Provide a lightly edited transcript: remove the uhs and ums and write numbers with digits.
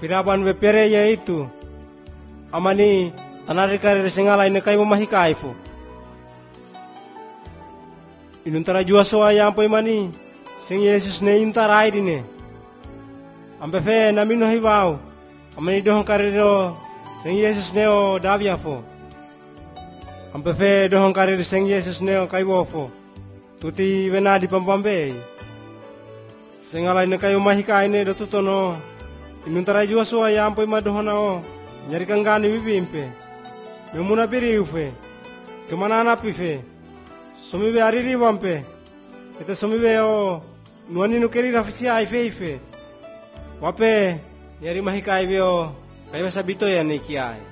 Piraban ve pere ya itu. Amani anarikare sengala ine kai mamahikai fo. Inuntara jua soa ya ampo imani. Sing Yesus ne intarai dine. Ampe fe namino hibau. Amani dohon kariro sing Yesus neo davia fo. Ampe fe dohon karir sing Yesus neo kai fo. Tuti vena di pampambe. Sengala ine kai mamahikai ne do tutono. Inuntara jua soa ya ampo imadohona o. Nyari kangani bibimpe. Memuna piri ufe. Kemana anapi fe. Somibe ariri wampe. Ita somibe o. Nuani nukeri rafisi aife ife. Wape. Nyari mahikai vio. Kaya sabito ya nikiai.